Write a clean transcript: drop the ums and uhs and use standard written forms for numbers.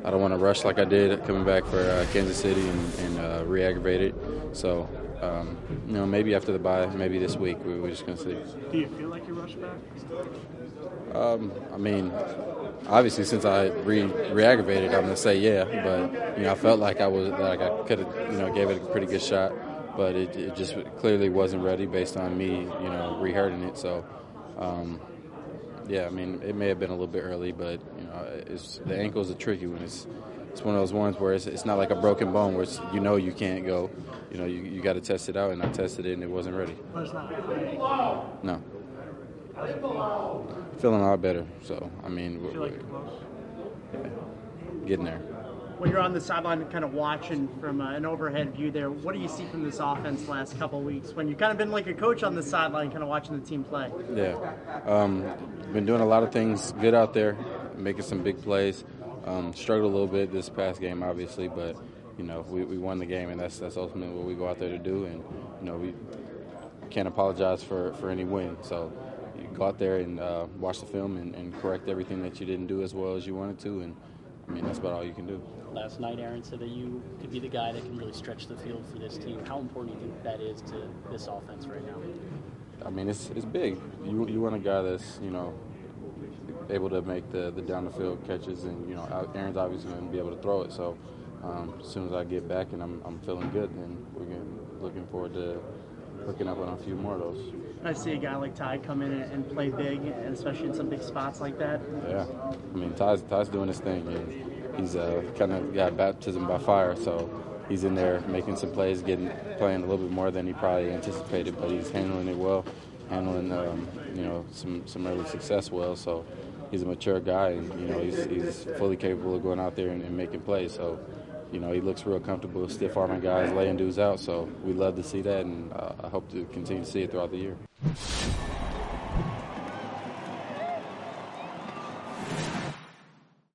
I don't want to rush like I did coming back for Kansas City and re-aggravate it. So, maybe after the bye, maybe this week, we're just going to see. Do you feel like you rushed back? I mean, obviously, since I re-aggravated, I'm going to say yeah. But I felt like I could have gave it a pretty good shot, but it just clearly wasn't ready based on me re-hurting it. So, yeah, I mean, it may have been a little bit early, but the ankle's a tricky one. It's one of those ones where it's not like a broken bone where you can't go. You got to test it out, and I tested it, and it wasn't ready. But it's not No. Feeling a lot better. So, I mean, feel like you're close? Getting there. When you're on the sideline kind of watching from an overhead view there, what do you see from this offense the last couple of weeks when you've kind of been like a coach on the sideline kind of watching the team play? Yeah. Been doing a lot of things good out there, making some big plays. Struggled a little bit this past game, obviously, but, we won the game, and that's ultimately what we go out there to do. And, we can't apologize for any win. So you go out there and watch the film and correct everything that you didn't do as well as you wanted to, and, I mean, that's about all you can do. Last night, Aaron said that you could be the guy that can really stretch the field for this team. How important do you think that is to this offense right now? I mean, it's big. You want a guy that's, able to make the down the field catches, and, Aaron's obviously going to be able to throw it. So as soon as I get back and I'm feeling good, then we're looking forward to hooking up on a few more of those. I see a guy like Ty come in and play big, and especially in some big spots like that. Yeah, I mean, Ty's doing his thing, and he's kind of got baptism by fire, so he's in there making some plays, playing a little bit more than he probably anticipated, but he's handling it well, handling some early success well. So he's a mature guy, and he's fully capable of going out there and making plays. So he looks real comfortable, stiff-arming guys, laying dudes out. So we love to see that, and I hope to continue to see it throughout the year.